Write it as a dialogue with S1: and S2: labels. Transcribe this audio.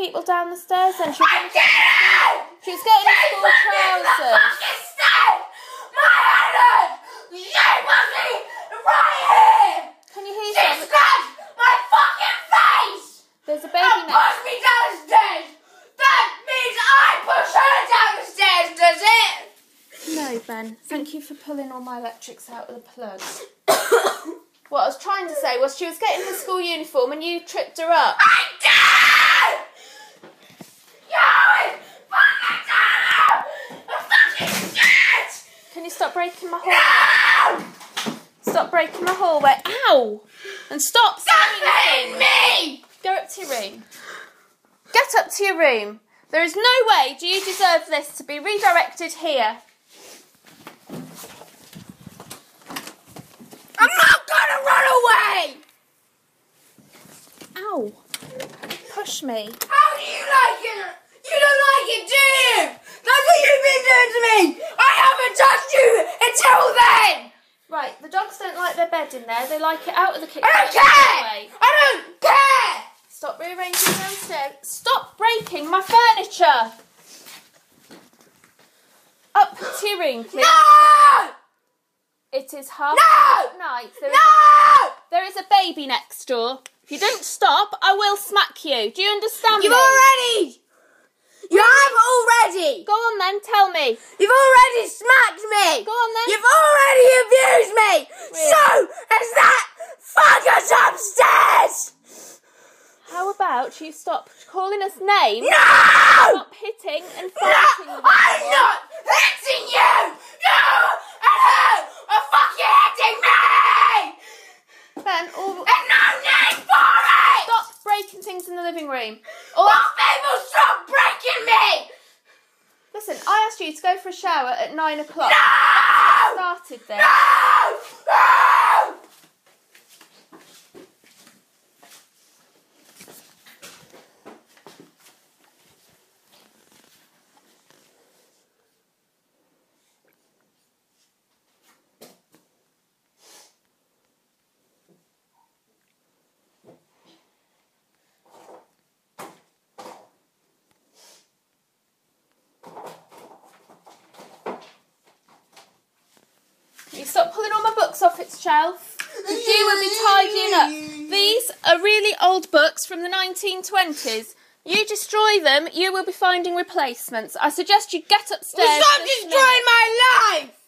S1: people down the stairs then? She was getting the school trousers.
S2: My hand! She was me right here!
S1: Can you hear
S2: She
S1: something?
S2: scratched my fucking face!
S1: There's a baby
S2: And
S1: next.
S2: pushed me down the stairs! That means I push her down the stairs, does it?
S1: No, Ben. Thank you for pulling all my electrics out of the plugs. What I was trying to say was she was getting her school uniform and you tripped her up.
S2: I did! You fucking shit!
S1: Can you stop breaking my hallway?
S2: No!
S1: Stop breaking my hallway. Ow! And stop
S2: Don't hit
S1: saying
S2: me!
S1: Go up to your room. Get up to your room. There is no way do you deserve this to be redirected here.
S2: I'm not gonna run away!
S1: Ow. Push me.
S2: How do you like it? You don't like it, do you? That's what you've been doing to me! I haven't touched you until then!
S1: Right, the dogs don't like their bed in there. They like it out of the kitchen.
S2: I don't care!
S1: Anyway.
S2: I don't care!
S1: Stop rearranging downstairs. Stop breaking my furniture. Up to your room, please.
S2: No!
S1: It is half
S2: No!
S1: night.
S2: No!
S1: There is a baby next door. If you don't stop, I will smack you. Do you understand
S2: You've
S1: me?
S2: already! You have already!
S1: Go on then, tell me.
S2: You've already smacked me!
S1: Go on then.
S2: You've already abused me!
S1: Really?
S2: So has that fuckers upstairs!
S1: How about you stop calling us names?
S2: No!
S1: Stop hitting and fighting
S2: No!
S1: with
S2: I'm
S1: everyone.
S2: not hitting you! You and her are fucking hitting me!
S1: Ben,
S2: There's no need for it!
S1: stop breaking things in the living room.
S2: Will people stop breaking me?
S1: Listen, I asked you to go for a shower at 9 o'clock.
S2: No!
S1: Started there.
S2: No! No!
S1: You stop pulling all my books off its shelf. Because you will be tidying up. These are really old books from the 1920s. You destroy them, you will be finding replacements. I suggest you get upstairs.
S2: Stop
S1: this
S2: destroying my life!